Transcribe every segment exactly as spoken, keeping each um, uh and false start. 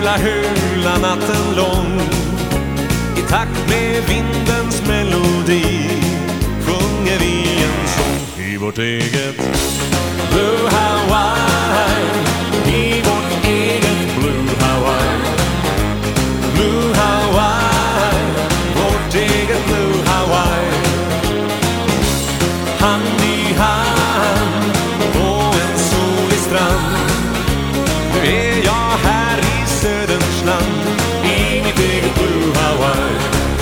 hula hula natten lång. I takt med vindens melodi sjunger vi en sång i vårt eget Blue Hawaii, i vårt eget Blue Hawaii. Blue Hawaii, vårt eget Blue Hawaii. Hand i hand på en solig strand. Nu är jag här i söderns land, i mitt eget Blue Hawaii.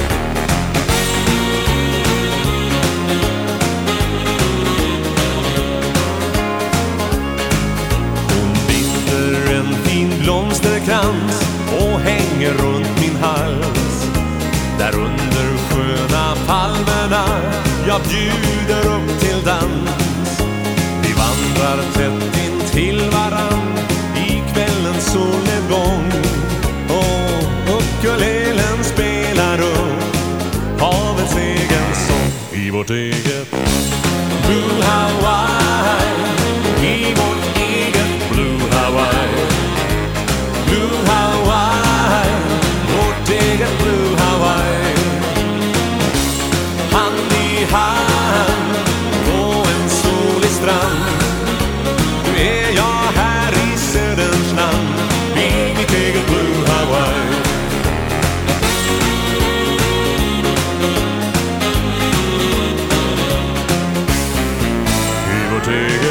Hon binder en fin blomsterkrans och hänger runt min hals. Där under sköna palmerna jag bjuder upp till dans. Vi vandrar tätt in till varann i kvällens solnedgång. Och ukulelen spelar upp havets egen sång i vårt eget Blue Hawaii, i vårt eget Blue Hawaii. Blue Hawaii, vårt eget Blue Hawaii. Hand i hand på en solig strand. Nu är jag här i söderns land, i mitt eget Blue Hawaii. I vårt eget